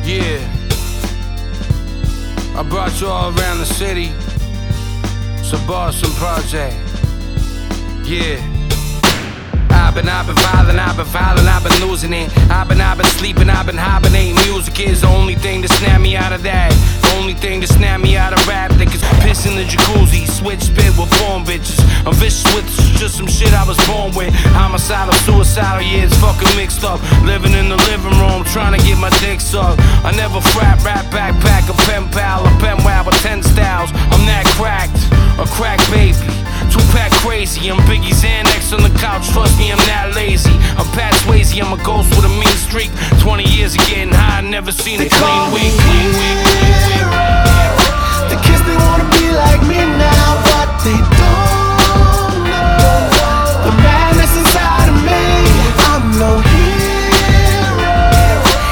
Yeah, I brought you all around the city. It's a Boston project. Yeah. I've been violent, I've been losing it. I've been sleeping, I've been hibernating. Music is the only thing to snap me out of that. The only thing to snap me out of rap. Niggas piss in the jacuzzi, switch spit with porn bitches. I'm vicious with just some shit I was born with. Homicidal, suicidal, yeah, it's fucking mixed up. Living in the living room, trying to get my dick sucked. I never frat, rap, backpack, a pen pal, a pen wow with 10 styles. I'm that cracked, a crack baby. Tupac crazy, I'm Biggie Xanax on the couch, trust me, I'm that lazy. I'm Pat Swayze, I'm a ghost with a mean streak. 20 years of getting high, never seen a clean week.